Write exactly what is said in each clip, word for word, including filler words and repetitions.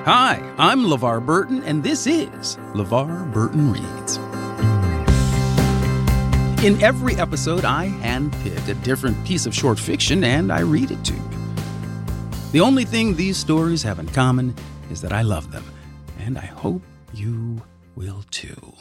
Hi, I'm LeVar Burton, and this is LeVar Burton Reads. In every episode, I handpick a different piece of short fiction and I read it to you. The only thing these stories have in common is that I love them, and I hope you will too.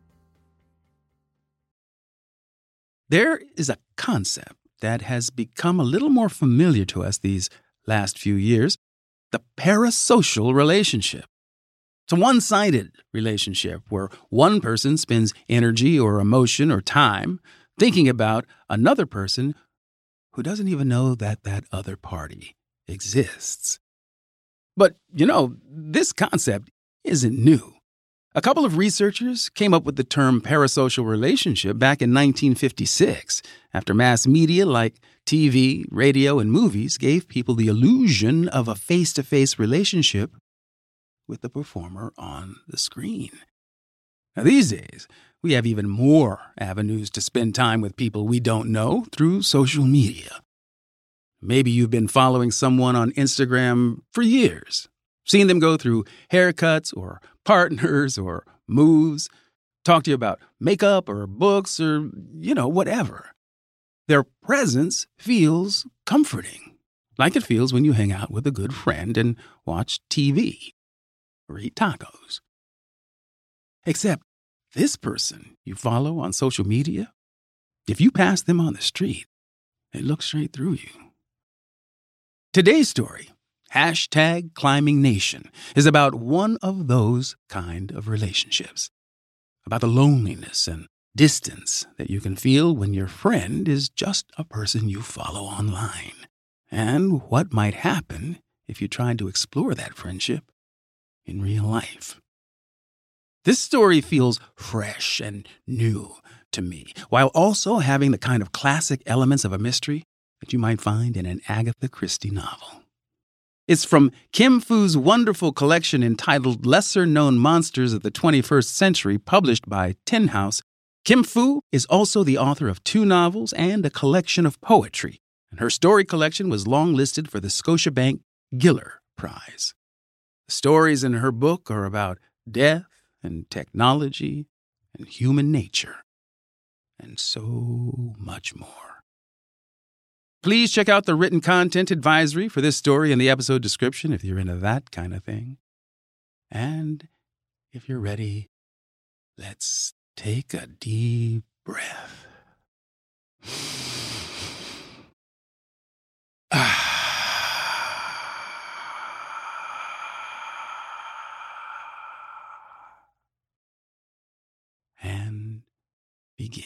There is a concept that has become a little more familiar to us these last few years: the parasocial relationship. It's a one-sided relationship where one person spends energy or emotion or time thinking about another person who doesn't even know that that other party exists. But, you know, this concept isn't new. A couple of researchers came up with the term parasocial relationship back in nineteen fifty-six, after mass media like T V, radio, and movies gave people the illusion of a face-to-face relationship with the performer on the screen. Now, these days, we have even more avenues to spend time with people we don't know through social media. Maybe you've been following someone on Instagram for years, seeing them go through haircuts or partners or moves, talk to you about makeup or books or, you know, whatever. Their presence feels comforting, like it feels when you hang out with a good friend and watch T V or eat tacos. Except this person you follow on social media, if you pass them on the street, they look straight through you. Today's story, hashtag Climbing Nation, is about one of those kind of relationships. About the loneliness and distance that you can feel when your friend is just a person you follow online. And what might happen if you tried to explore that friendship in real life. This story feels fresh and new to me, while also having the kind of classic elements of a mystery that you might find in an Agatha Christie novel. It's from Kim Fu's wonderful collection entitled Lesser-Known Monsters of the twenty-first Century, published by Tin House. Kim Fu is also the author of two novels and a collection of poetry, and her story collection was longlisted for the Scotiabank Giller Prize. The stories in her book are about death and technology and human nature, and so much more. Please check out the written content advisory for this story in the episode description if you're into that kind of thing. And if you're ready, let's take a deep breath. And begin.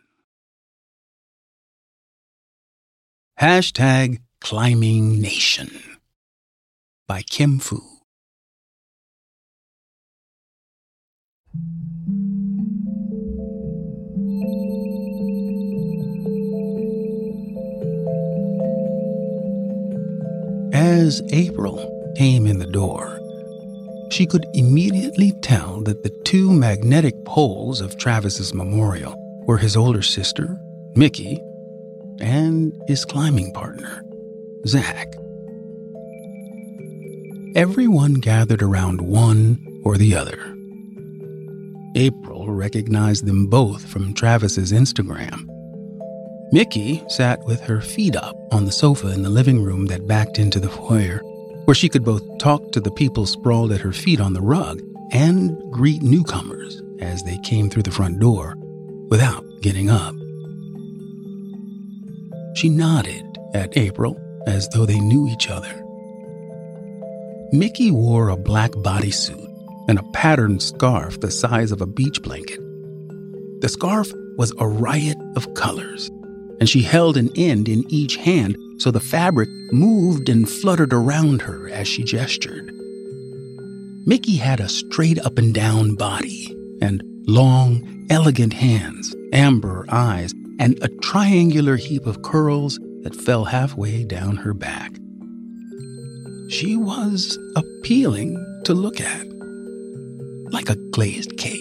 Hashtag Climbing Nation by Kim Fu. As April came in the door, she could immediately tell that the two magnetic poles of Travis's memorial were his older sister, Mickey, and his climbing partner, Zach. Everyone gathered around one or the other. April recognized them both from Travis's Instagram. Mickey sat with her feet up on the sofa in the living room that backed into the foyer, where she could both talk to the people sprawled at her feet on the rug and greet newcomers as they came through the front door without getting up. She nodded at April as though they knew each other. Mickey wore a black bodysuit and a patterned scarf the size of a beach blanket. The scarf was a riot of colors, and she held an end in each hand so the fabric moved and fluttered around her as she gestured. Mickey had a straight up and down body and long, elegant hands, amber eyes, and a triangular heap of curls that fell halfway down her back. She was appealing to look at, like a glazed cake.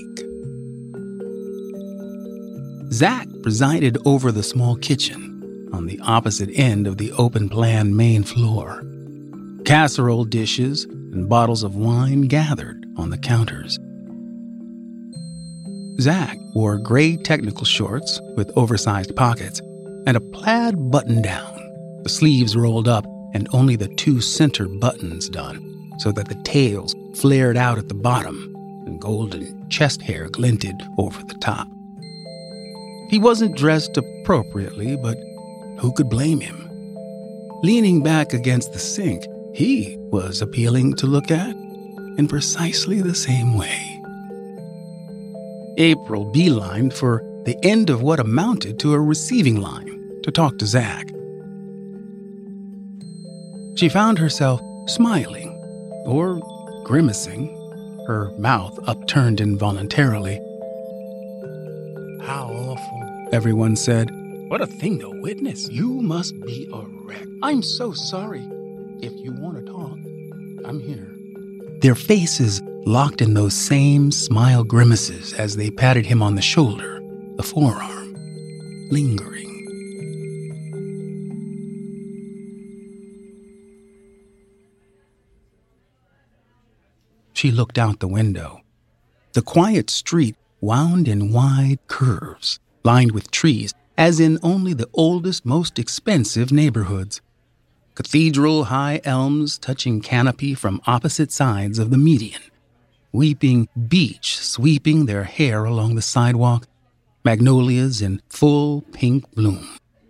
Zach presided over the small kitchen on the opposite end of the open-plan main floor. Casserole dishes, and bottles of wine gathered on the counters. Zach wore gray technical shorts with oversized pockets and a plaid button-down, the sleeves rolled up and only the two center buttons done, so that the tails flared out at the bottom and golden chest hair glinted over the top. He wasn't dressed appropriately, but who could blame him? Leaning back against the sink, he was appealing to look at in precisely the same way. April beelined for the end of what amounted to a receiving line to talk to Zach. She found herself smiling, or grimacing, her mouth upturned involuntarily. "How awful," everyone said. "What a thing to witness. You must be a wreck. I'm so sorry. If you want to talk, I'm here." Their faces locked in those same smile grimaces as they patted him on the shoulder, the forearm, lingering. She looked out the window. The quiet street wound in wide curves, lined with trees, as in only the oldest, most expensive neighborhoods. Cathedral-high elms touching canopy from opposite sides of the median. Weeping beech sweeping their hair along the sidewalk. Magnolias in full pink bloom.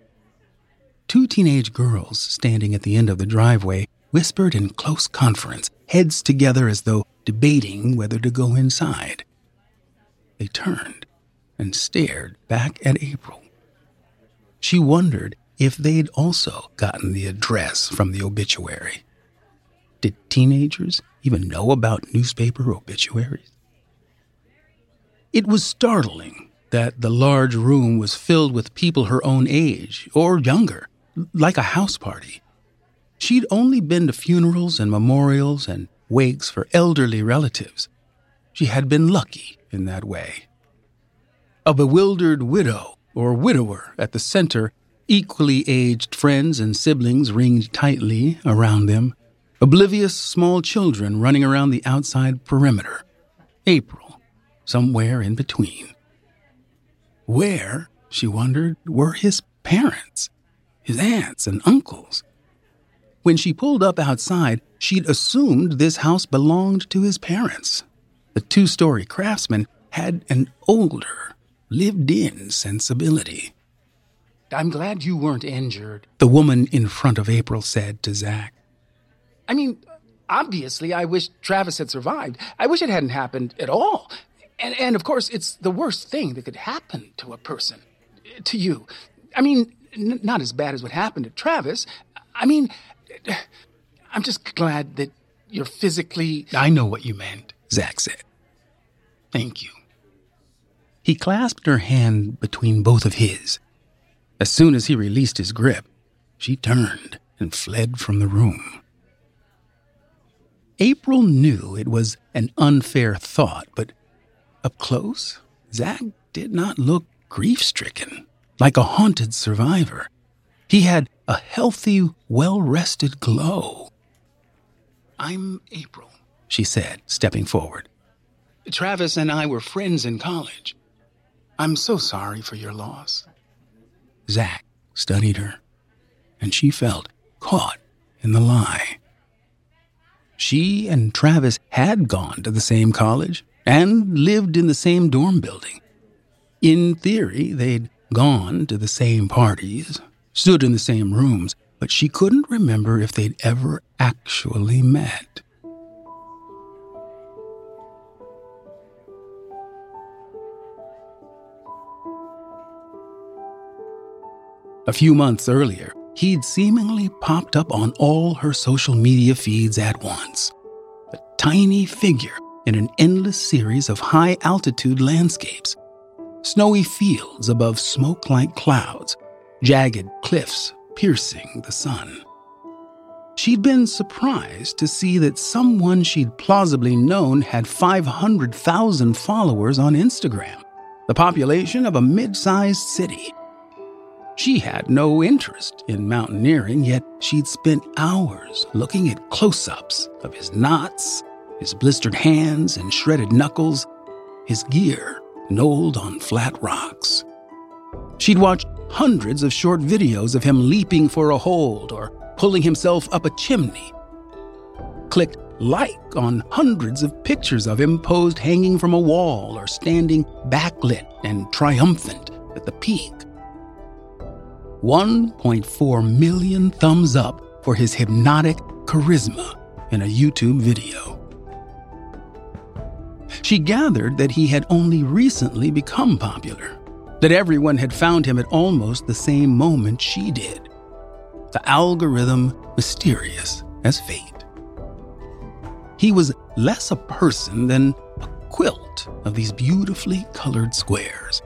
Two teenage girls standing at the end of the driveway whispered in close conference, heads together as though debating whether to go inside. They turned and stared back at April. She wondered if they'd also gotten the address from the obituary. Did teenagers even know about newspaper obituaries? It was startling that the large room was filled with people her own age or younger, like a house party. She'd only been to funerals and memorials and wakes for elderly relatives. She had been lucky in that way. A bewildered widow or widower at the center, equally aged friends and siblings ringed tightly around them, oblivious small children running around the outside perimeter. April, somewhere in between. Where, she wondered, were his parents, his aunts and uncles? When she pulled up outside, she'd assumed this house belonged to his parents. The two-story craftsman had an older, lived-in sensibility. "I'm glad you weren't injured," the woman in front of April said to Zach. "I mean, obviously I wish Travis had survived. I wish it hadn't happened at all. And, and of course, it's the worst thing that could happen to a person. To you. I mean, n- not as bad as what happened to Travis. I mean, I'm just glad that you're physically..." "I know what you meant," Zach said. "Thank you." He clasped her hand between both of his. As soon as he released his grip, she turned and fled from the room. April knew it was an unfair thought, but up close, Zach did not look grief-stricken, like a haunted survivor. He had a healthy, well-rested glow. "I'm April," she said, stepping forward. "Travis and I were friends in college. I'm so sorry for your loss." Zach studied her, and she felt caught in the lie. She and Travis had gone to the same college and lived in the same dorm building. In theory, they'd gone to the same parties, stood in the same rooms, but she couldn't remember if they'd ever actually met. A few months earlier, he'd seemingly popped up on all her social media feeds at once. A tiny figure in an endless series of high-altitude landscapes. Snowy fields above smoke-like clouds, jagged cliffs piercing the sun. She'd been surprised to see that someone she'd plausibly known had five hundred thousand followers on Instagram, the population of a mid-sized city. She had no interest in mountaineering, yet she'd spent hours looking at close-ups of his knots, his blistered hands and shredded knuckles, his gear knolled on flat rocks. She'd watched hundreds of short videos of him leaping for a hold or pulling himself up a chimney. Clicked like on hundreds of pictures of him posed hanging from a wall or standing backlit and triumphant at the peak. one point four million thumbs up for his hypnotic charisma in a YouTube video. She gathered that he had only recently become popular, that everyone had found him at almost the same moment she did. The algorithm mysterious as fate. He was less a person than a quilt of these beautifully colored squares.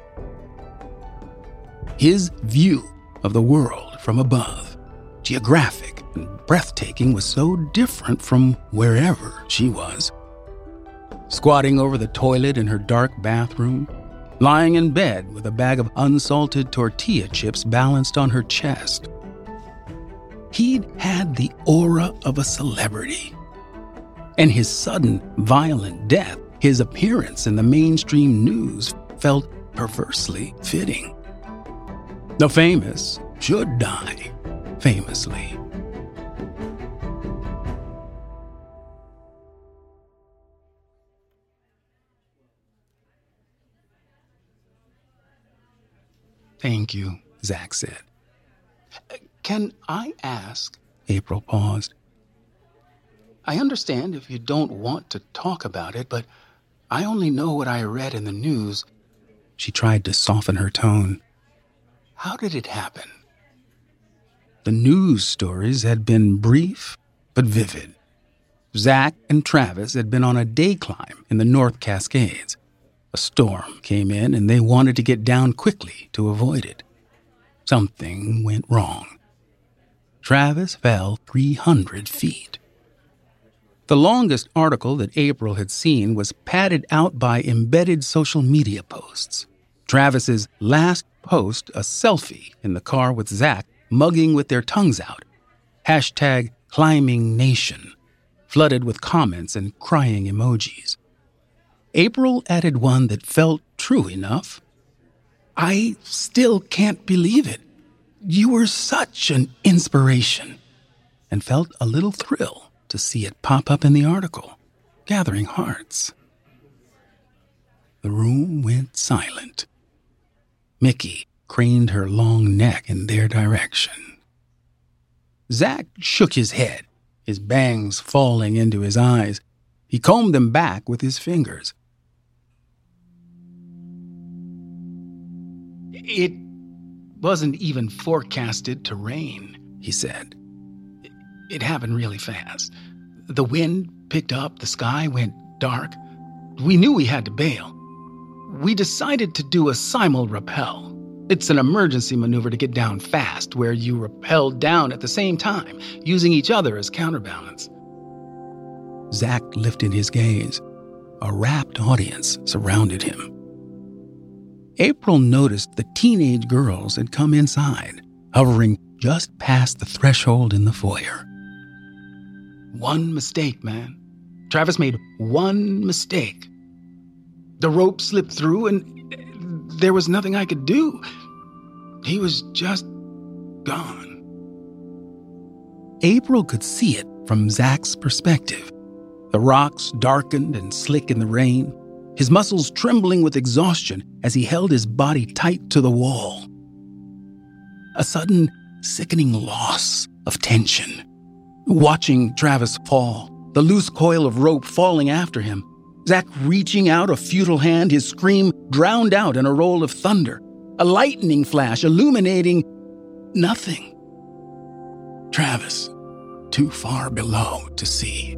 His view of the world from above, geographic and breathtaking, was so different from wherever she was. Squatting over the toilet in her dark bathroom, lying in bed with a bag of unsalted tortilla chips balanced on her chest. He'd had the aura of a celebrity. And his sudden, violent death, his appearance in the mainstream news, felt perversely fitting. The famous should die famously. Thank you, Zach said. Can I ask? April paused. I understand if you don't want to talk about it, but I only know what I read in the news. She tried to soften her tone. How did it happen? The news stories had been brief but vivid. Zach and Travis had been on a day climb in the North Cascades. A storm came in and they wanted to get down quickly to avoid it. Something went wrong. Travis fell three hundred feet. The longest article that April had seen was padded out by embedded social media posts. Travis's last post, a selfie in the car with Zach, mugging with their tongues out. Hashtag climbing nation, flooded with comments and crying emojis. April added one that felt true enough. I still can't believe it. You were such an inspiration, and felt a little thrill to see it pop up in the article, gathering hearts. The room went silent. Mickey craned her long neck in their direction. Zach shook his head, his bangs falling into his eyes. He combed them back with his fingers. It wasn't even forecasted to rain, he said. It happened really fast. The wind picked up, the sky went dark. We knew we had to bail. We decided to do a simul-rappel. It's an emergency maneuver to get down fast, where you rappel down at the same time, using each other as counterbalance. Zach lifted his gaze. A rapt audience surrounded him. April noticed the teenage girls had come inside, hovering just past the threshold in the foyer. One mistake, man. Travis made one mistake. The rope slipped through and there was nothing I could do. He was just gone. April could see it from Zach's perspective. The rocks darkened and slick in the rain, his muscles trembling with exhaustion as he held his body tight to the wall. A sudden, sickening loss of tension. Watching Travis fall, the loose coil of rope falling after him, Zach reaching out a futile hand, his scream drowned out in a roll of thunder, a lightning flash illuminating nothing. Travis, too far below to see.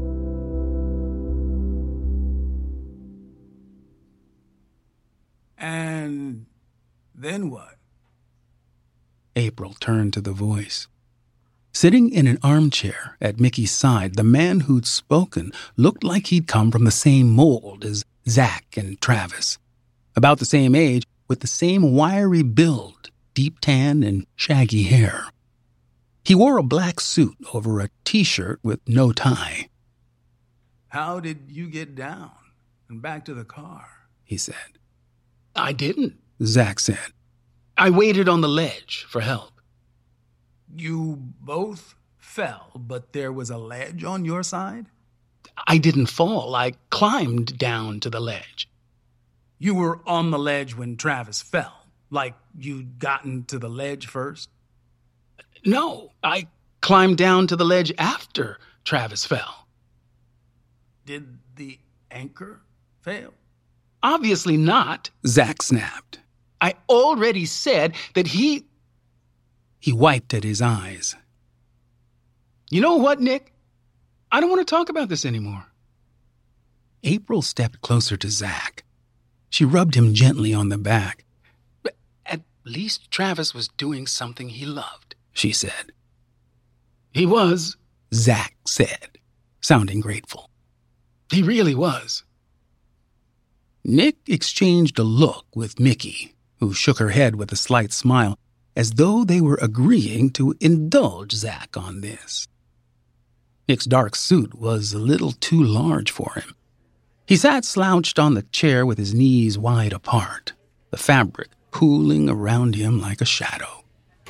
And then what? April turned to the voice. Sitting in an armchair at Mickey's side, the man who'd spoken looked like he'd come from the same mold as Zach and Travis. About the same age, with the same wiry build, deep tan and shaggy hair. He wore a black suit over a t-shirt with no tie. "How did you get down and back to the car?" he said. "I didn't," Zach said. "I waited on the ledge for help." "You both fell, but there was a ledge on your side?" "I didn't fall. I climbed down to the ledge." "You were on the ledge when Travis fell, like you'd gotten to the ledge first?" "No, I climbed down to the ledge after Travis fell." "Did the anchor fail?" "Obviously not," Zach snapped. "I already said that he..." He wiped at his eyes. "You know what, Nick? I don't want to talk about this anymore." April stepped closer to Zach. She rubbed him gently on the back. "But at least Travis was doing something he loved," she said. "He was," Zach said, sounding grateful. "He really was." Nick exchanged a look with Mickey, who shook her head with a slight smile, as though they were agreeing to indulge Zach on this. Nick's dark suit was a little too large for him. He sat slouched on the chair with his knees wide apart, the fabric pooling around him like a shadow.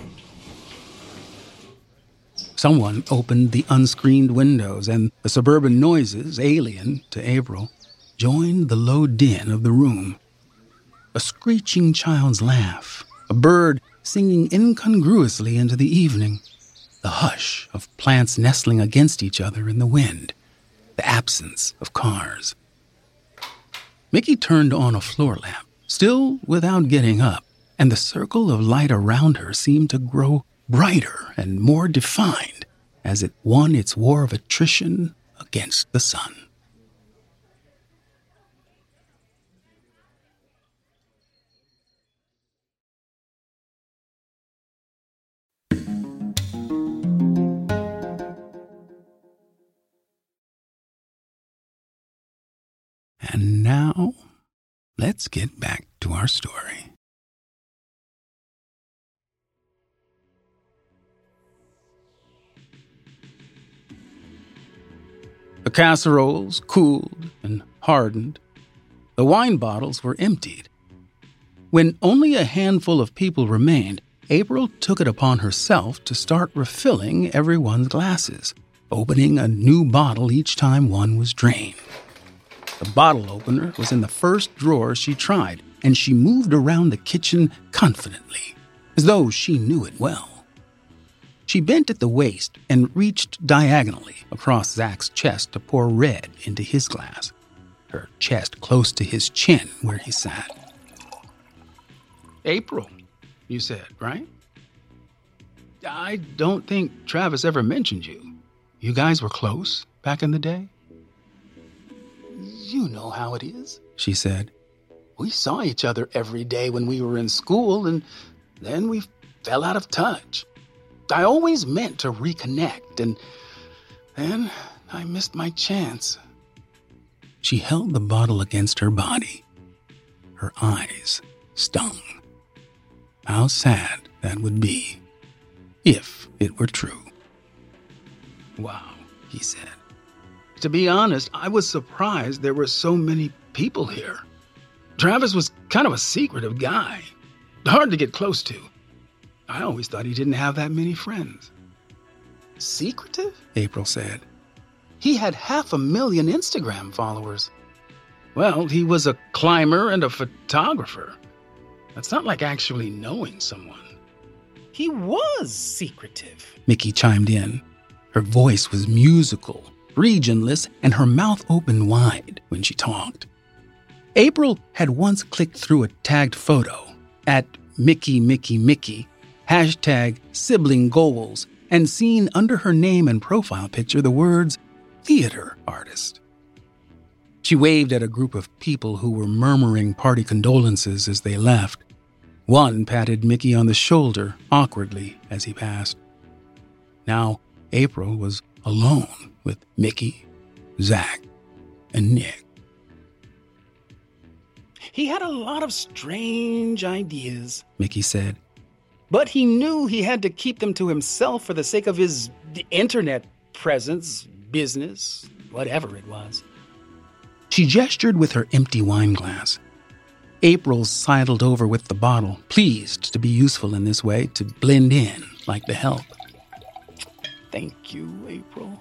Someone opened the unscreened windows, and the suburban noises, alien to April, joined the low din of the room. A screeching child's laugh, a bird singing incongruously into the evening, the hush of plants nestling against each other in the wind, the absence of cars. Mickey turned on a floor lamp, still without getting up, and the circle of light around her seemed to grow brighter and more defined as it won its war of attrition against the sun. And now, let's get back to our story. The casseroles cooled and hardened. The wine bottles were emptied. When only a handful of people remained, April took it upon herself to start refilling everyone's glasses, opening a new bottle each time one was drained. The bottle opener was in the first drawer she tried, and she moved around the kitchen confidently, as though she knew it well. She bent at the waist and reached diagonally across Zach's chest to pour red into his glass, her chest close to his chin where he sat. "April, you said, right? I don't think Travis ever mentioned you. You guys were close back in the day?" "You know how it is," she said. "We saw each other every day when we were in school, and then we fell out of touch. I always meant to reconnect, and then I missed my chance." She held the bottle against her body. Her eyes stung. How sad that would be, if it were true. "Wow," he said. "To be honest, I was surprised there were so many people here. Travis was kind of a secretive guy, hard to get close to. I always thought he didn't have that many friends." "Secretive?" April said. "He had half a million Instagram followers." "Well, he was a climber and a photographer. That's not like actually knowing someone." "He was secretive," Mickey chimed in. Her voice was musical, regionless, and her mouth opened wide when she talked. April had once clicked through a tagged photo at Mickey Mickey Mickey, hashtag sibling goals, and seen under her name and profile picture the words theater artist. She waved at a group of people who were murmuring party condolences as they left. One patted Mickey on the shoulder awkwardly as he passed. Now, April was alone with Mickey, Zach, and Nick. "He had a lot of strange ideas," Mickey said. But he knew he had to keep them to himself for the sake of his internet presence, business, whatever it was. She gestured with her empty wine glass. April sidled over with the bottle, pleased to be useful in this way, to blend in like the help. Thank you, April.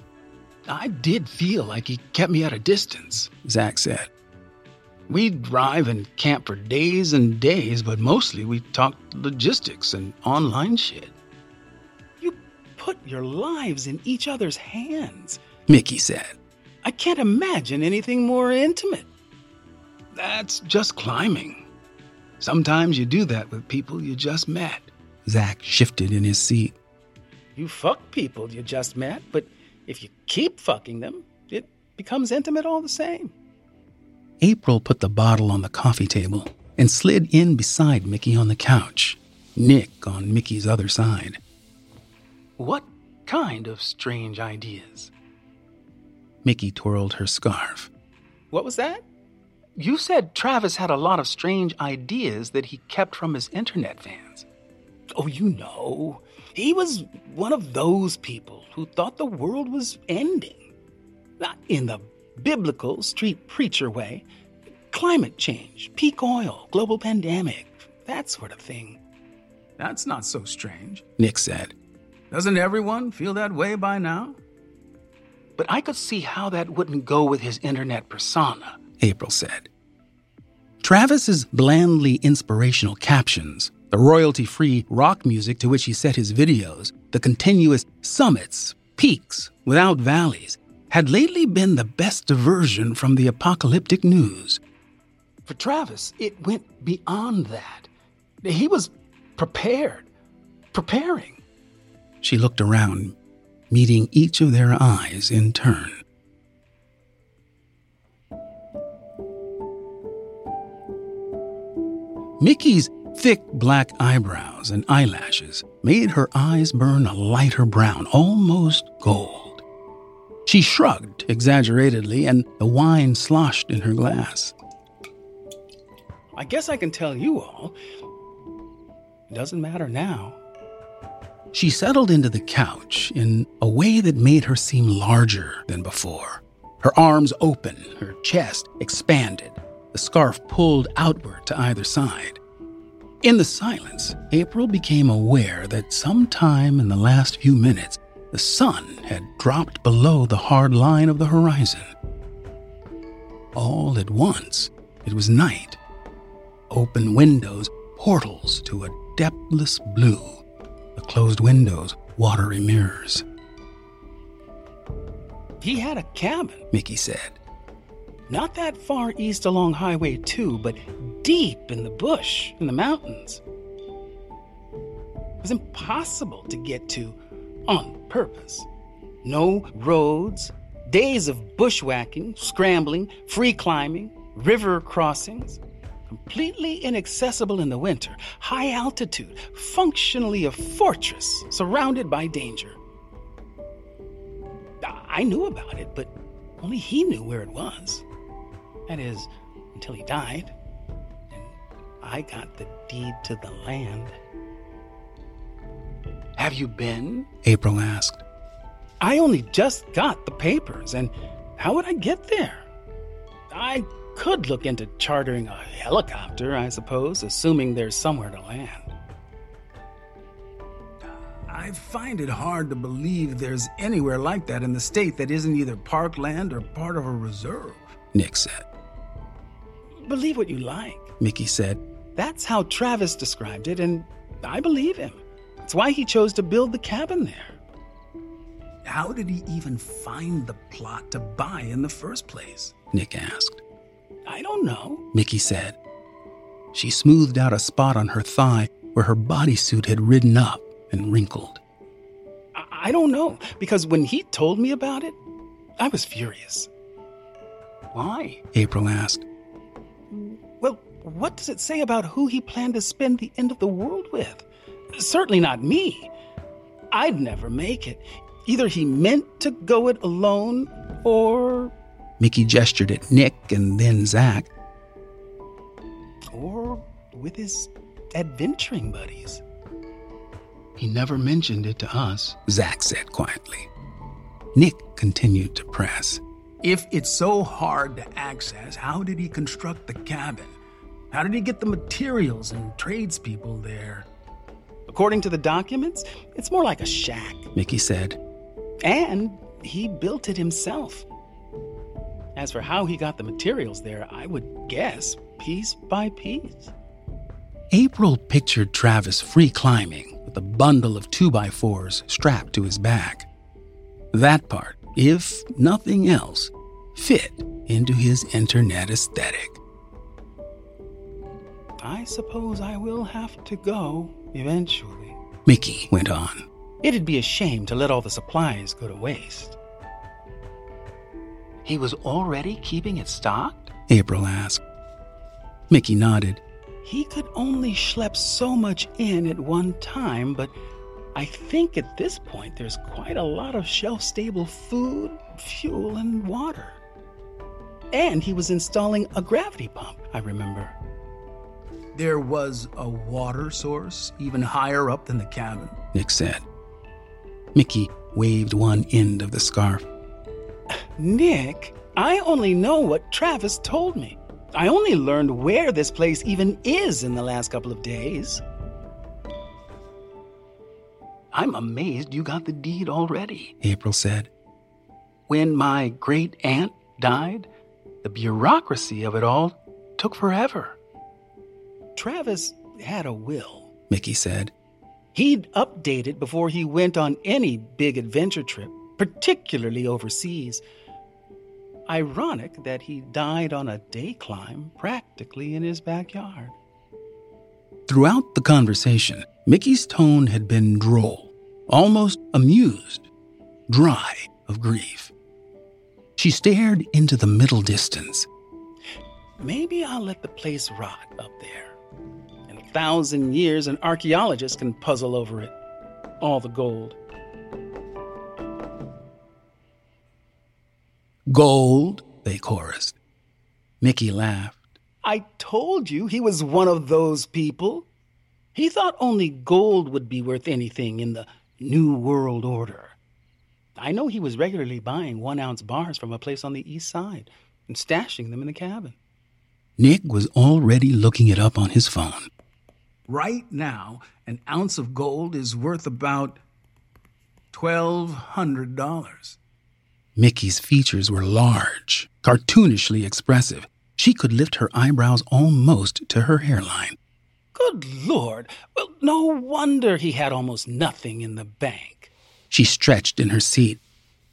I did feel like he kept me at a distance, Zach said. We'd drive and camp for days and days, but mostly we talked logistics and online shit. You put your lives in each other's hands, Mickey said. I can't imagine anything more intimate. That's just climbing. Sometimes you do that with people you just met. Zach shifted in his seat. You fuck people you just met, but if you keep fucking them, it becomes intimate all the same. April put the bottle on the coffee table and slid in beside Mickey on the couch, Nick on Mickey's other side. What kind of strange ideas? Mickey twirled her scarf. What was that? You said Travis had a lot of strange ideas that he kept from his internet fans. Oh, you know, he was one of those people who thought the world was ending. Not in the biblical street preacher way. Climate change, peak oil, global pandemic, that sort of thing. That's not so strange, Nick said. Doesn't everyone feel that way by now? But I could see how that wouldn't go with his internet persona, April said. Travis's blandly inspirational captions, the royalty-free rock music to which he set his videos, the continuous summits, peaks, without valleys, had lately been the best diversion from the apocalyptic news. For Travis, it went beyond that. He was prepared, preparing. She looked around, meeting each of their eyes in turn. Mickey's thick black eyebrows and eyelashes made her eyes burn a lighter brown, almost gold. She shrugged exaggeratedly, and the wine sloshed in her glass. I guess I can tell you all. It doesn't matter now. She settled into the couch in a way that made her seem larger than before. Her arms open, her chest expanded, the scarf pulled outward to either side. In the silence, April became aware that sometime in the last few minutes, the sun had dropped below the hard line of the horizon. All at once, it was night. Open windows, portals to a depthless blue. The closed windows, watery mirrors. He had a cabin, Mickey said. Not that far east along Highway two, but deep in the bush, in the mountains. It was impossible to get to on purpose. No roads, days of bushwhacking, scrambling, free climbing, river crossings. Completely inaccessible in the winter, high altitude, functionally a fortress surrounded by danger. I knew about it, but only he knew where it was. That is, until he died, and I got the deed to the land. Have you been? April asked. I only just got the papers, and how would I get there? I could look into chartering a helicopter, I suppose, assuming there's somewhere to land. I find it hard to believe there's anywhere like that in the state that isn't either parkland or part of a reserve, Nick said. Believe what you like, Mickey said. That's how Travis described it, and I believe him. It's why he chose to build the cabin there. How did he even find the plot to buy in the first place? Nick asked. I don't know, Mickey said. She smoothed out a spot on her thigh where her bodysuit had ridden up and wrinkled. I, I don't know, because when he told me about it, I was furious. Why? April asked. Well, what does it say about who he planned to spend the end of the world with? Certainly not me. I'd never make it. Either he meant to go it alone, or... Mickey gestured at Nick and then Zach. Or with his adventuring buddies. He never mentioned it to us, Zach said quietly. Nick continued to press. If it's so hard to access, how did he construct the cabin? How did he get the materials and tradespeople there? According to the documents, it's more like a shack. Mickey said. And he built it himself. As for how he got the materials there, I would guess piece by piece. April pictured Travis free climbing with a bundle of two-by-fours strapped to his back. That part, if nothing else, fit into his internet aesthetic. I suppose I will have to go eventually, Mickey went on. It'd be a shame to let all the supplies go to waste. He was already keeping it stocked? April asked. Mickey nodded. He could only schlep so much in at one time, but I think at this point there's quite a lot of shelf-stable food, fuel, and water. And he was installing a gravity pump, I remember. There was a water source even higher up than the cabin, Nick said. Mickey waved one end of the scarf. Nick, I only know what Travis told me. I only learned where this place even is in the last couple of days. I'm amazed you got the deed already, April said. When my great-aunt died, the bureaucracy of it all took forever. Travis had a will, Mickey said. He'd update it before he went on any big adventure trip, particularly overseas. Ironic that he died on a day climb practically in his backyard. Throughout the conversation, Mickey's tone had been droll, almost amused, dry of grief. She stared into the middle distance. Maybe I'll let the place rot up there. In a thousand years, an archaeologist can puzzle over it. All the gold. Gold, they chorused. Mickey laughed. I told you he was one of those people. He thought only gold would be worth anything in the New World Order. I know he was regularly buying one-ounce bars from a place on the east side and stashing them in the cabin. Nick was already looking it up on his phone. Right now, an ounce of gold is worth about twelve hundred dollars. Mickey's features were large, cartoonishly expressive. She could lift her eyebrows almost to her hairline. Good Lord! Well, no wonder he had almost nothing in the bank. She stretched in her seat.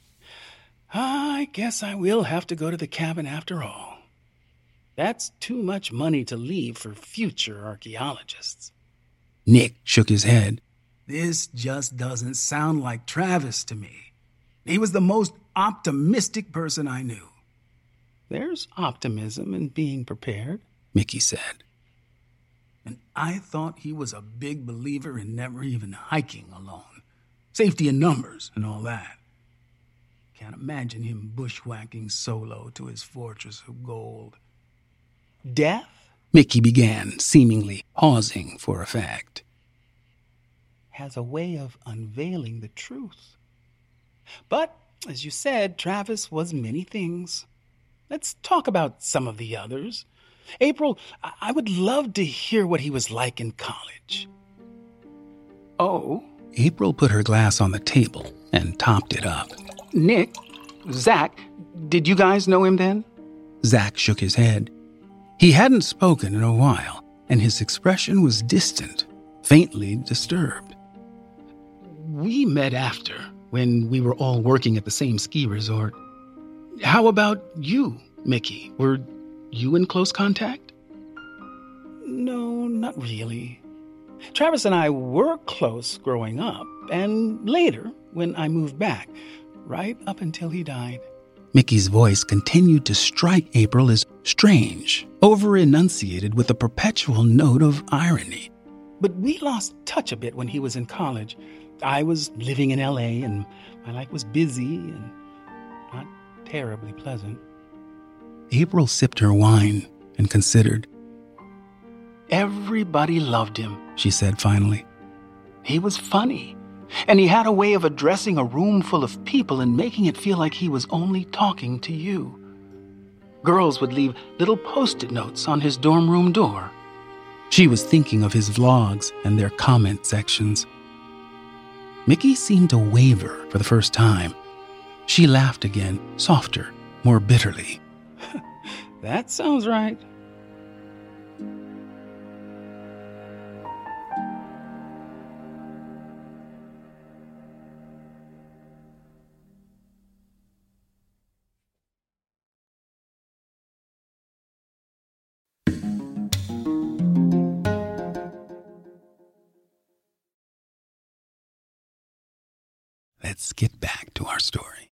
I guess I will have to go to the cabin after all. That's too much money to leave for future archaeologists. Nick shook his head. This just doesn't sound like Travis to me. He was the most optimistic person I knew. There's optimism in being prepared, Mickey said. And I thought he was a big believer in never even hiking alone. Safety in numbers and all that. Can't imagine him bushwhacking solo to his fortress of gold. Death? Mickey began, seemingly pausing for effect. Has a way of unveiling the truth. But, as you said, Travis was many things. Let's talk about some of the others. April, I would love to hear what he was like in college. Oh? April put her glass on the table and topped it up. Nick, Zach, did you guys know him then? Zach shook his head. He hadn't spoken in a while, and his expression was distant, faintly disturbed. We met after, when we were all working at the same ski resort. How about you, Mickey? Were you in close contact? No, not really. Travis and I were close growing up, and later, when I moved back, right up until he died. Mickey's voice continued to strike April as strange, over-enunciated with a perpetual note of irony. But we lost touch a bit when he was in college. I was living in L A, and my life was busy and not terribly pleasant. April sipped her wine and considered. Everybody loved him, She said finally. He was funny, and he had a way of addressing a room full of people and making it feel like he was only talking to you. Girls would leave little post-it notes on his dorm room door. She was thinking of his vlogs and their comment sections. Mickey seemed to waver for the first time. She laughed again, softer, more bitterly. That sounds right. Let's get back to our story.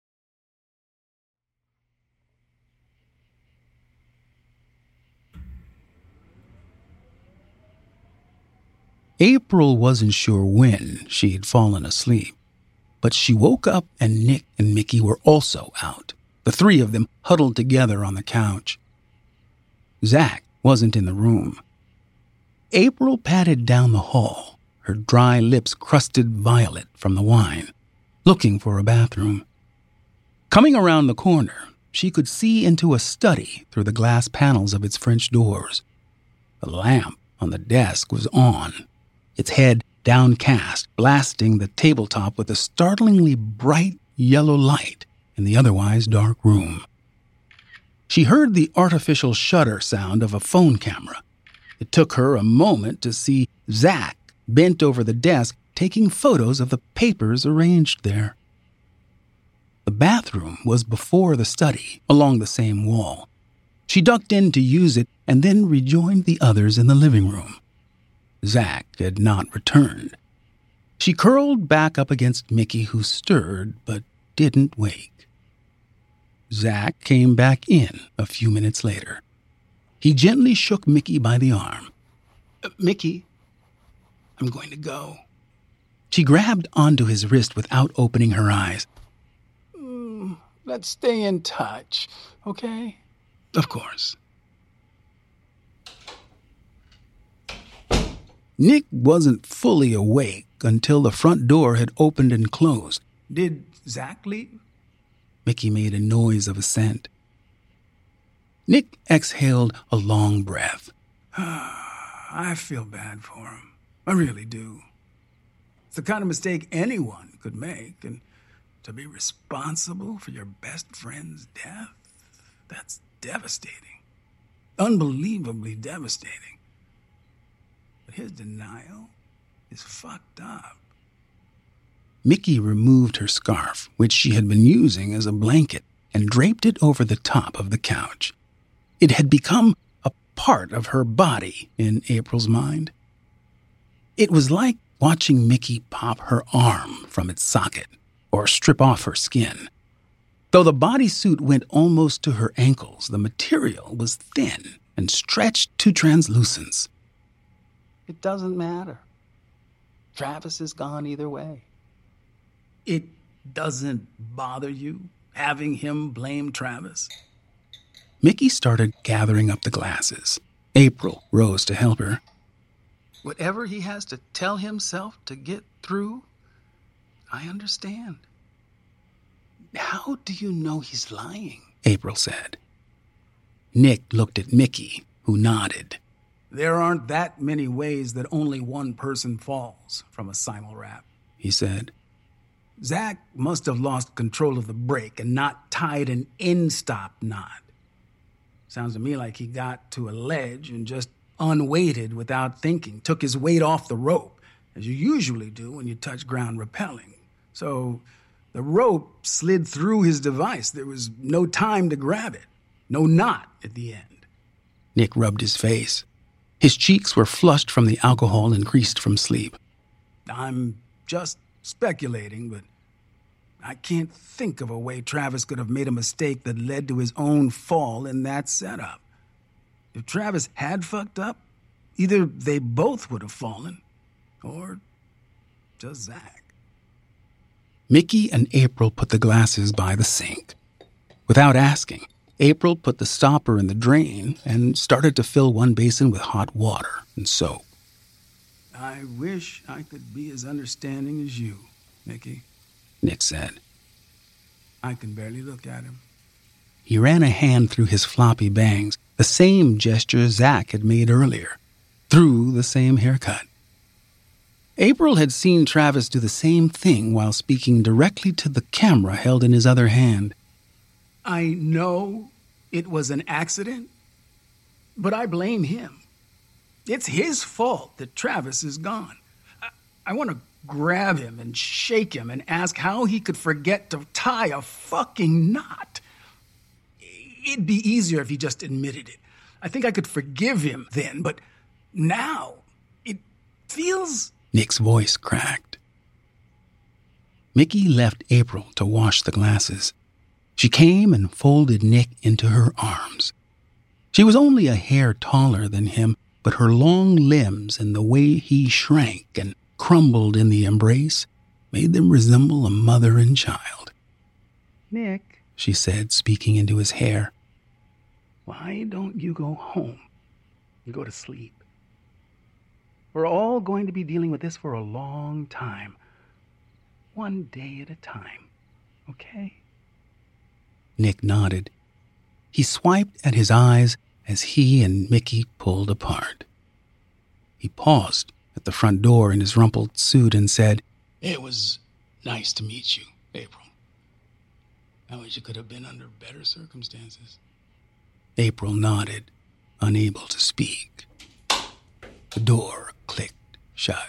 April wasn't sure when she had fallen asleep, but she woke up and Nick and Mickey were also out, the three of them huddled together on the couch. Zach wasn't in the room. April padded down the hall, her dry lips crusted violet from the wine, looking for a bathroom. Coming around the corner, she could see into a study through the glass panels of its French doors. The lamp on the desk was on, its head downcast, blasting the tabletop with a startlingly bright yellow light in the otherwise dark room. She heard the artificial shutter sound of a phone camera. It took her a moment to see Zach bent over the desk, taking photos of the papers arranged there. The bathroom was before the study, along the same wall. She ducked in to use it and then rejoined the others in the living room. Zach had not returned. She curled back up against Mickey, who stirred but didn't wake. Zach came back in a few minutes later. He gently shook Mickey by the arm. Uh, Mickey, I'm going to go. She grabbed onto his wrist without opening her eyes. Mm, let's stay in touch, okay? Of course. Nick wasn't fully awake until the front door had opened and closed. Did Zach leave? Mickey made a noise of assent. Nick exhaled a long breath. I feel bad for him. I really do. It's the kind of mistake anyone could make, and to be responsible for your best friend's death, that's devastating. Unbelievably devastating. But his denial is fucked up. Mickey removed her scarf, which she had been using as a blanket, and draped it over the top of the couch. It had become a part of her body in April's mind. It was like watching Mickey pop her arm from its socket or strip off her skin. Though the bodysuit went almost to her ankles, the material was thin and stretched to translucence. It doesn't matter. Travis is gone either way. It doesn't bother you having him blame Travis? Mickey started gathering up the glasses. April rose to help her. Whatever he has to tell himself to get through, I understand. How do you know he's lying? April said. Nick looked at Mickey, who nodded. There aren't that many ways that only one person falls from a simul-wrap, he said. Zach must have lost control of the brake and not tied an end-stop knot. Sounds to me like he got to a ledge and just unweighted without thinking, took his weight off the rope, as you usually do when you touch ground rappelling. So the rope slid through his device. There was no time to grab it, no knot at the end. Nick rubbed his face. His cheeks were flushed from the alcohol and creased from sleep. I'm just speculating, but I can't think of a way Travis could have made a mistake that led to his own fall in that setup. If Travis had fucked up, either they both would have fallen, or just Zach. Mickey and April put the glasses by the sink. Without asking, April put the stopper in the drain and started to fill one basin with hot water and soap. I wish I could be as understanding as you, Mickey, Nick said. I can barely look at him. He ran a hand through his floppy bangs, the same gesture Zach had made earlier, through the same haircut. April had seen Travis do the same thing while speaking directly to the camera held in his other hand. I know it was an accident, but I blame him. It's his fault that Travis is gone. I, I want to grab him and shake him and ask how he could forget to tie a fucking knot. It'd be easier if he just admitted it. I think I could forgive him then, but now it feels... Nick's voice cracked. Mickey left April to wash the glasses. She came and folded Nick into her arms. She was only a hair taller than him, but her long limbs and the way he shrank and crumbled in the embrace made them resemble a mother and child. Nick, she said, speaking into his hair, why don't you go home and go to sleep? We're all going to be dealing with this for a long time. One day at a time, okay? Nick nodded. He swiped at his eyes as he and Mickey pulled apart. He paused at the front door in his rumpled suit and said, It was nice to meet you, April. I wish it could have been under better circumstances. April nodded, unable to speak. The door clicked shut.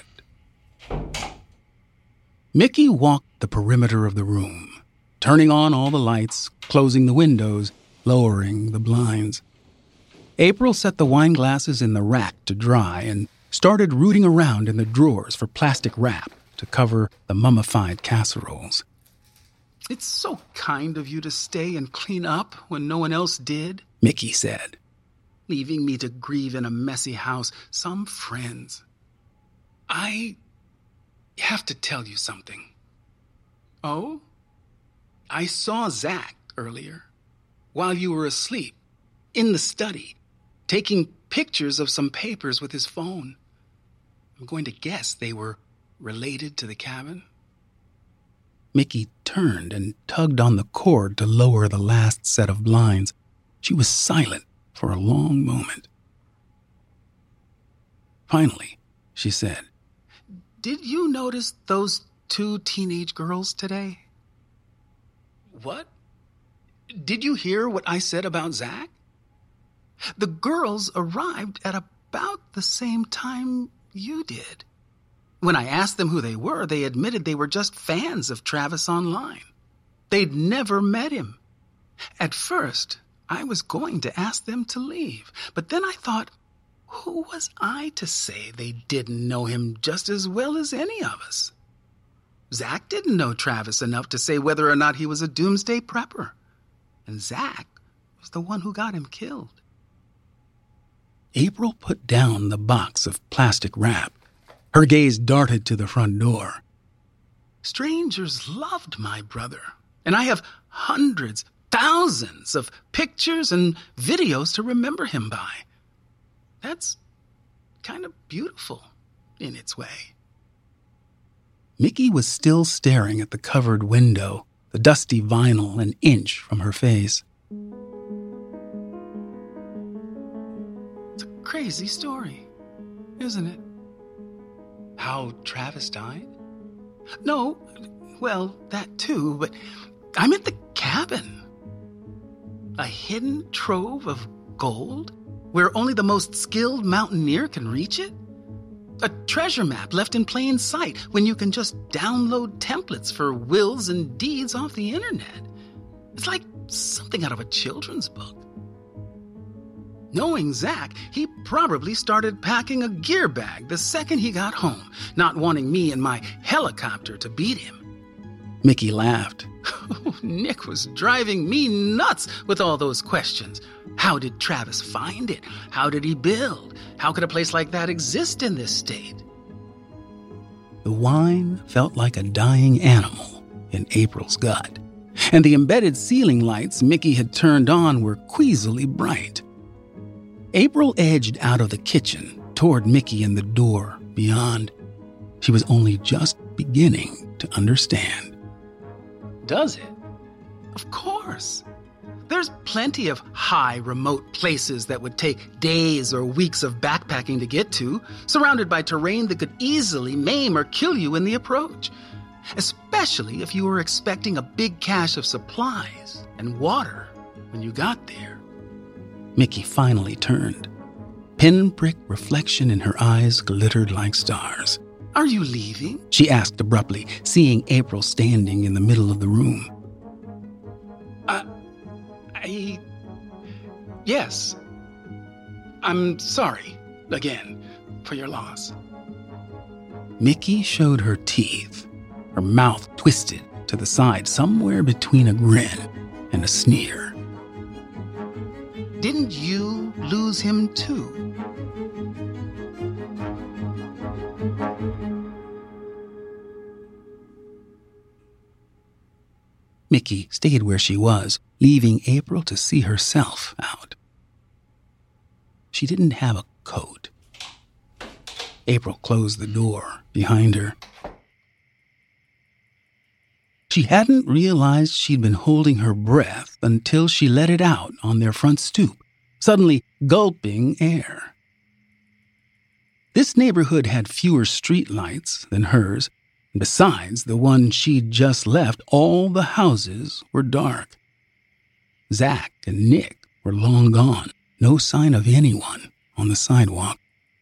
Mickey walked the perimeter of the room, turning on all the lights, closing the windows, lowering the blinds. April set the wine glasses in the rack to dry and started rooting around in the drawers for plastic wrap to cover the mummified casseroles. It's so kind of you to stay and clean up when no one else did, Mickey said. Leaving me to grieve in a messy house. Some friends. I have to tell you something. Oh? I saw Zach earlier, while you were asleep, in the study, taking pictures of some papers with his phone. I'm going to guess they were related to the cabin. Mickey turned and tugged on the cord to lower the last set of blinds. She was silent for a long moment. Finally, she said, Did you notice those two teenage girls today? What? Did you hear what I said about Zach? The girls arrived at about the same time you did. When I asked them who they were, they admitted they were just fans of Travis online. They'd never met him. At first, I was going to ask them to leave, but then I thought, who was I to say they didn't know him just as well as any of us? Zach didn't know Travis enough to say whether or not he was a doomsday prepper, and Zach was the one who got him killed. April put down the box of plastic wrap. Her gaze darted to the front door. Strangers loved my brother, and I have hundreds, thousands of pictures and videos to remember him by. That's kind of beautiful in its way. Mickey was still staring at the covered window, the dusty vinyl an inch from her face. It's a crazy story, isn't it? How Travis died? No, well, that too, but I'm at the cabin. A hidden trove of gold where only the most skilled mountaineer can reach it? A treasure map left in plain sight when you can just download templates for wills and deeds off the internet. It's like something out of a children's book. Knowing Zach, he probably started packing a gear bag the second he got home, not wanting me and my helicopter to beat him. Mickey laughed. Oh, Nick was driving me nuts with all those questions. How did Travis find it? How did he build? How could a place like that exist in this state? The wine felt like a dying animal in April's gut, and the embedded ceiling lights Mickey had turned on were queasily bright. April edged out of the kitchen toward Mickey and the door, beyond she was only just beginning to understand. Does it? Of course. There's plenty of high, remote places that would take days or weeks of backpacking to get to, surrounded by terrain that could easily maim or kill you in the approach, especially if you were expecting a big cache of supplies and water when you got there. Mickey finally turned. Pinprick reflection in her eyes glittered like stars. Are you leaving? She asked abruptly, seeing April standing in the middle of the room. Uh, I... Yes. I'm sorry, again, for your loss. Mickey showed her teeth, her mouth twisted to the side somewhere between a grin and a sneer. Didn't you lose him too? Mickey stayed where she was, leaving April to see herself out. She didn't have a coat. April closed the door behind her. She hadn't realized she'd been holding her breath until she let it out on their front stoop, suddenly gulping air. This neighborhood had fewer streetlights than hers. Besides the one she'd just left, all the houses were dark. Zach and Nick were long gone, no sign of anyone on the sidewalk.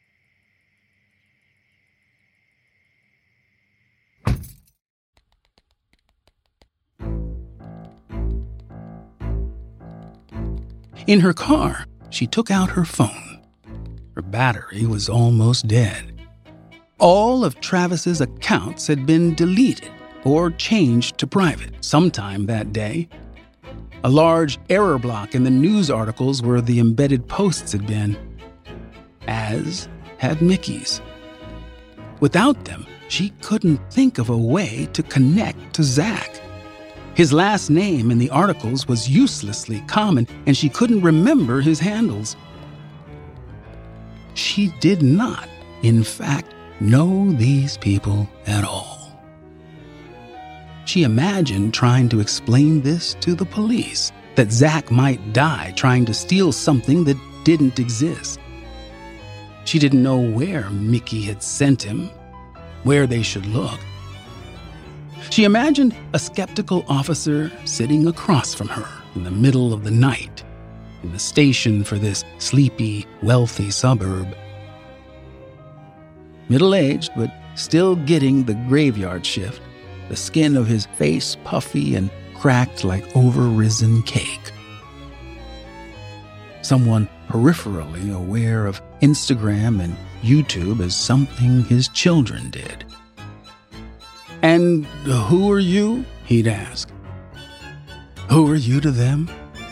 In her car, she took out her phone. Her battery was almost dead. All of Travis's accounts had been deleted or changed to private sometime that day. A large error block in the news articles where the embedded posts had been, as had Mickey's. Without them, she couldn't think of a way to connect to Zach. His last name in the articles was uselessly common, and she couldn't remember his handles. She did not, in fact, know these people at all. She imagined trying to explain this to the police, that Zach might die trying to steal something that didn't exist. She didn't know where Mickey had sent him, where they should look. She imagined a skeptical officer sitting across from her in the middle of the night in the station for this sleepy, wealthy suburb. Middle-aged, but still getting the graveyard shift, the skin of his face puffy and cracked like over-risen cake. Someone peripherally aware of Instagram and YouTube as something his children did. "And who are you?" he'd ask. "Who are you to them?"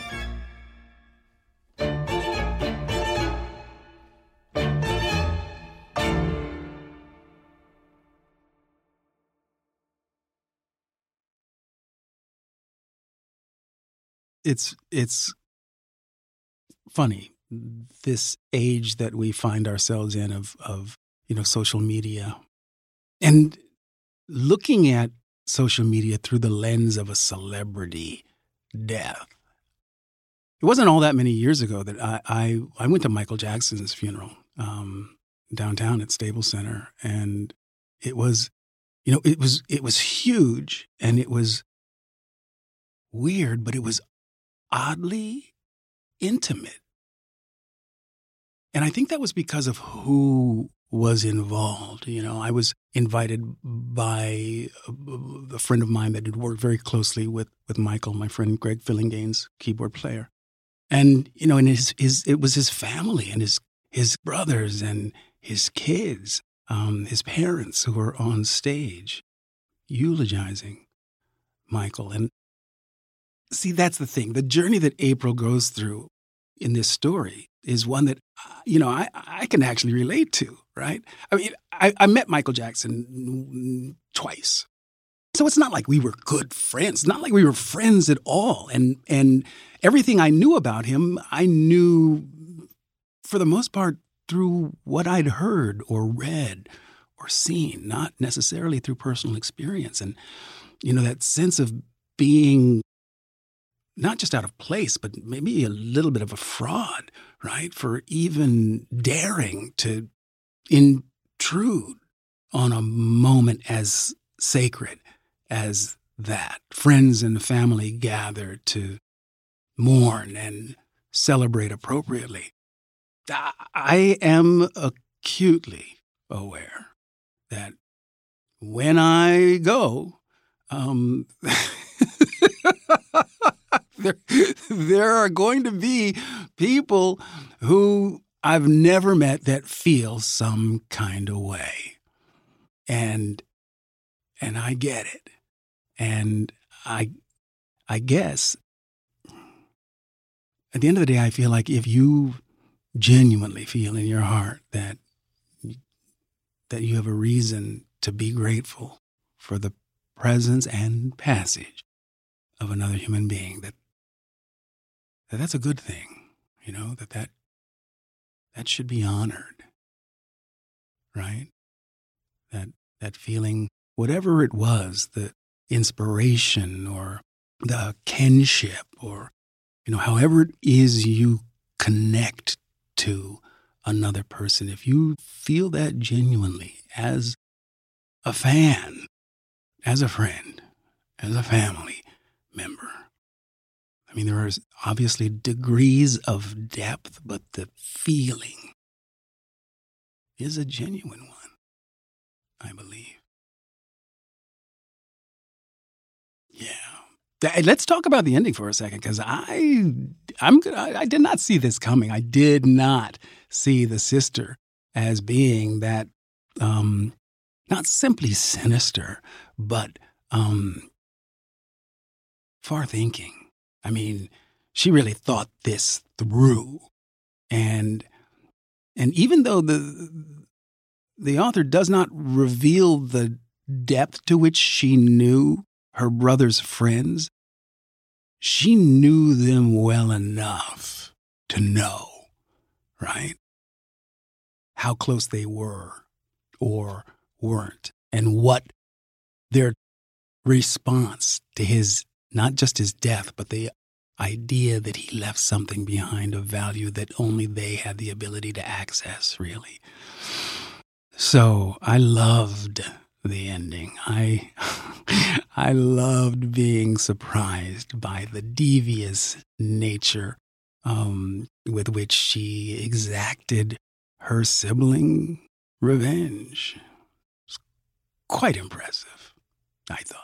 It's it's funny, this age that we find ourselves in of of you know social media, and looking at social media through the lens of a celebrity death. It wasn't all that many years ago that I I, I went to Michael Jackson's funeral um, downtown at Staples Center, and it was you know it was it was huge, and it was weird, but it was oddly intimate. And I think that was because of who was involved. You know, I was invited by a, a friend of mine that had worked very closely with, with Michael, my friend Greg Fillinganes, keyboard player. And, you know, and his, his, it was his family and his, his brothers and his kids, um, his parents who were on stage eulogizing Michael. And see, that's the thing. The journey that April goes through in this story is one that, you know, I, I can actually relate to, right? I mean, I, I met Michael Jackson twice. So it's not like we were good friends, not like we were friends at all. And, and everything I knew about him, I knew for the most part through what I'd heard or read or seen, not necessarily through personal experience. And, you know, that sense of being not just out of place, but maybe a little bit of a fraud, right? For even daring to intrude on a moment as sacred as that. Friends and family gather to mourn and celebrate appropriately. I am acutely aware that when I go, um, there, there are going to be people who I've never met that feel some kind of way. And, and I get it. And I, I guess at the end of the day, I feel like if you genuinely feel in your heart that that you have a reason to be grateful for the presence and passage of another human being, that, that that's a good thing, you know, that, that that should be honored, right? That that feeling, whatever it was, the inspiration or the kinship or, you know, however it is you connect to another person, if you feel that genuinely as a fan, as a friend, as a family member, I mean, there are obviously degrees of depth, but the feeling is a genuine one, I believe. Yeah. Let's talk about the ending for a second, because I, I'm, I, I did not see this coming. I did not see the sister as being that, um, not simply sinister, but um, far-thinking. I mean, she really thought this through, and and even though the the author does not reveal the depth to which she knew her brother's friends, she knew them well enough to know, right, how close they were or weren't, and what their response to his, not just his death, but the idea that he left something behind of value that only they had the ability to access, really. So I loved the ending. I I loved being surprised by the devious nature um, with which she exacted her sibling revenge. It's quite impressive, I thought.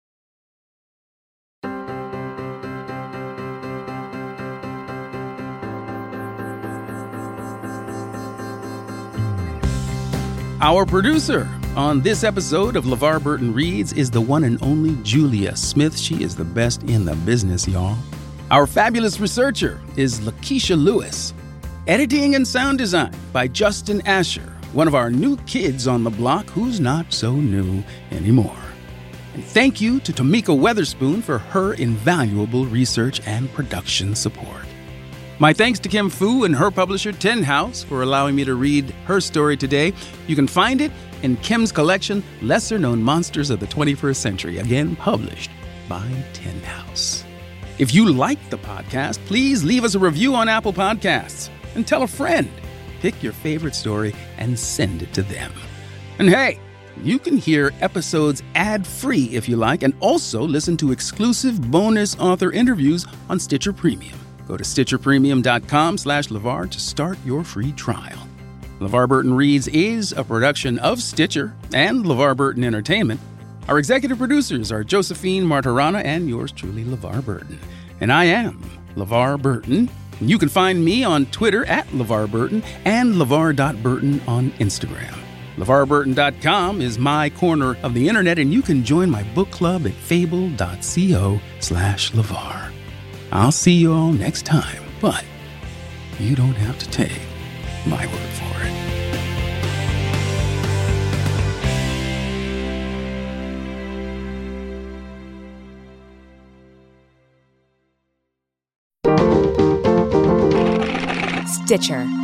Our producer on this episode of LeVar Burton Reads is the one and only Julia Smith. She is the best in the business, y'all. Our fabulous researcher is Lakeisha Lewis. Editing and sound design by Justin Asher, one of our new kids on the block who's not so new anymore. And thank you to Tamika Weatherspoon for her invaluable research and production support. My thanks to Kim Fu and her publisher, Tin House, for allowing me to read her story today. You can find it in Kim's collection, Lesser Known Monsters of the twenty-first Century, again published by Tin House. If you like the podcast, please leave us a review on Apple Podcasts and tell a friend. Pick your favorite story and send it to them. And hey, you can hear episodes ad-free if you like, and also listen to exclusive bonus author interviews on Stitcher Premium. Go to stitcherpremium.com slash LeVar to start your free trial. LeVar Burton Reads is a production of Stitcher and LeVar Burton Entertainment. Our executive producers are Josephine Martirana and yours truly, LeVar Burton. And I am LeVar Burton. You can find me on Twitter at LeVar Burton and LeVar dot Burton on Instagram. LeVar Burton dot com is my corner of the internet, and you can join my book club at fable.co slash LeVar. I'll see you all next time, but you don't have to take my word for it. Stitcher.